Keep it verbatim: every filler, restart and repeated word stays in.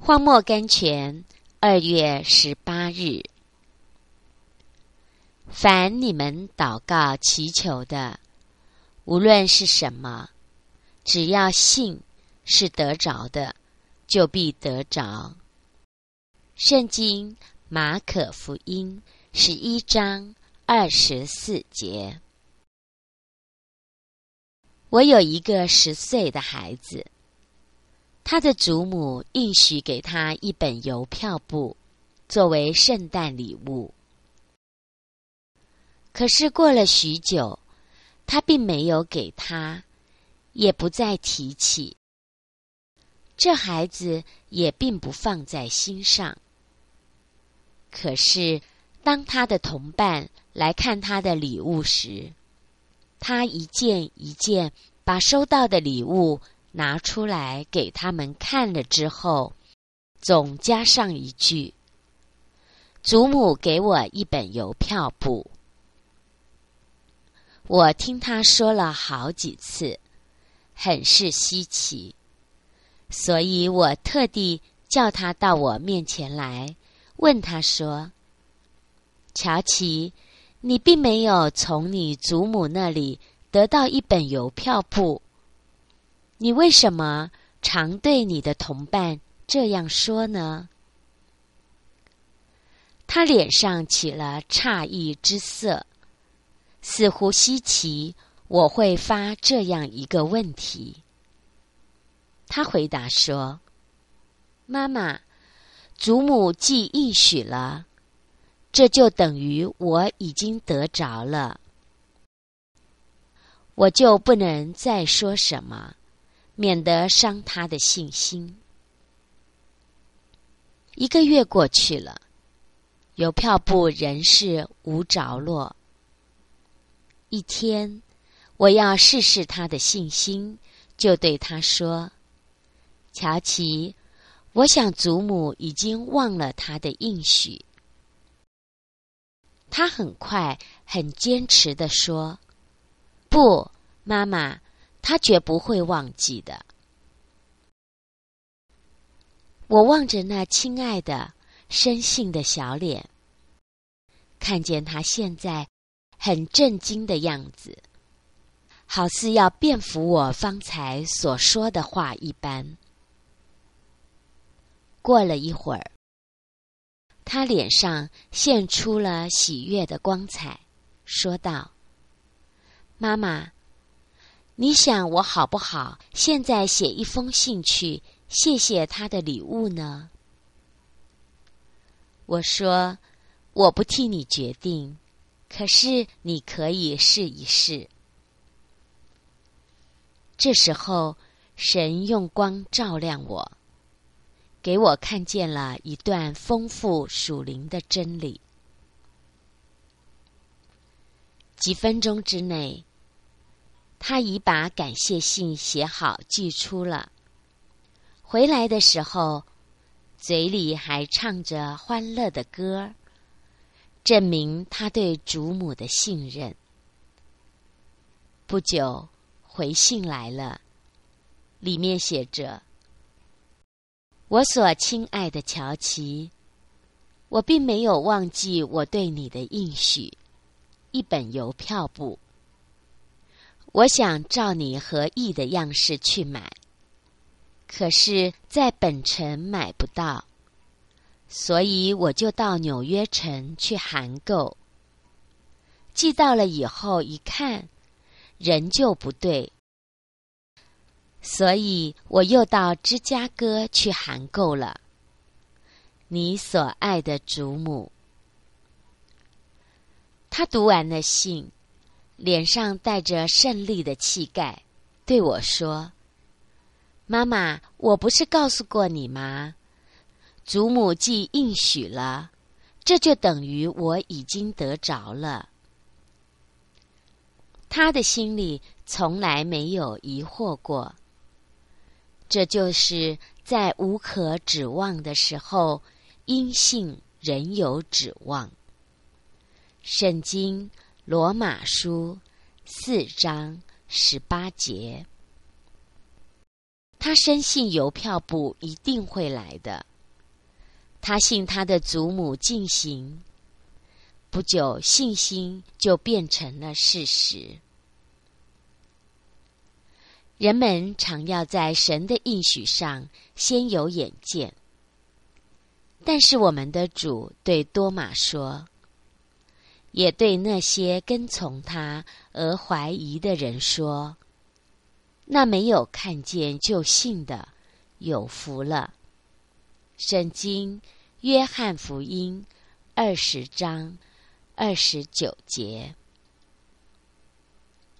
荒漠甘泉，二月十八日。凡你们祷告祈求的，无论是什么，只要信是得着的，就必得着。圣经马可福音十一章二十四节。我有一个十岁的孩子，他的祖母应许给他一本邮票簿，作为圣诞礼物。可是过了许久，他并没有给他，也不再提起。这孩子也并不放在心上。可是当他的同伴来看他的礼物时，他一件一件把收到的礼物拿出来给他们看了之后，总加上一句：祖母给我一本邮票簿。我听他说了好几次，很是稀奇，所以我特地叫他到我面前来，问他说：乔奇，你并没有从你祖母那里得到一本邮票簿，你为什么常对你的同伴这样说呢？他脸上起了诧异之色，似乎稀奇我会发这样一个问题。他回答说：妈妈，祖母既应许了，这就等于我已经得着了。我就不能再说什么，免得伤他的信心。一个月过去了，邮票簿仍是无着落。一天，我要试试他的信心，就对他说：乔奇，我想祖母已经忘了他的应许。他很快很坚持地说：不，妈妈，他绝不会忘记的。我望着那亲爱的深信的小脸，看见他现在很震惊的样子，好似要辩服我方才所说的话一般。过了一会儿，他脸上现出了喜悦的光彩，说道：妈妈，你想我好不好现在写一封信去谢谢他的礼物呢？我说：我不替你决定，可是你可以试一试。这时候，神用光照亮我，给我看见了一段丰富属灵的真理。几分钟之内，他已把感谢信写好寄出了。回来的时候，嘴里还唱着欢乐的歌，证明他对祖母的信任。不久，回信来了，里面写着：我所亲爱的乔奇，我并没有忘记我对你的应许，一本邮票簿。我想照你合意的样式去买，可是在本城买不到，所以我就到纽约城去函购。寄到了以后一看，仍旧不对，所以我又到芝加哥去函购了。你所爱的祖母。他读完了信，脸上带着胜利的气概，对我说：妈妈，我不是告诉过你吗？祖母既应许了，这就等于我已经得着了。他的心里从来没有疑惑过，这就是在无可指望的时候，因信仍有指望。圣经罗马书四章十八节。他深信邮票簿一定会来的， 他信他的祖母进行，不久信心就变成了事实。人们常要在神的应许上先有眼见，但是我们的主对多马说，也对那些跟从他而怀疑的人说，那没有看见就信的，有福了。圣经约翰福音二十章二十九节。